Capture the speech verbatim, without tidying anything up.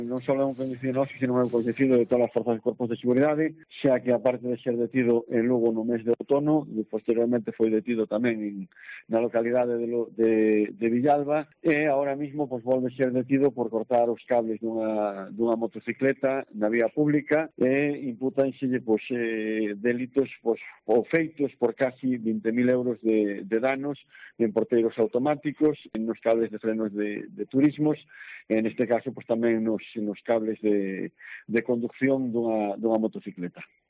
Non só é un coñecido noso, sino é un coñecido de todas as forzas e corpos de seguridade, xa que aparte de ser detido en Lugo no mes de outono, e posteriormente foi detido tamén en, na localidade de, de, de Villalba, e agora mismo pois, volve a ser detido por cortar os cables dunha, dunha motocicleta na vía pública e imputanselle pois, eh, delitos pois, ou feitos por casi vinte mil euros de, de danos en porteiros automáticos, nos cables de frenos de, de turismos, en este caso pois, tamén nos, nos cables de, de conducción dunha, dunha motocicleta.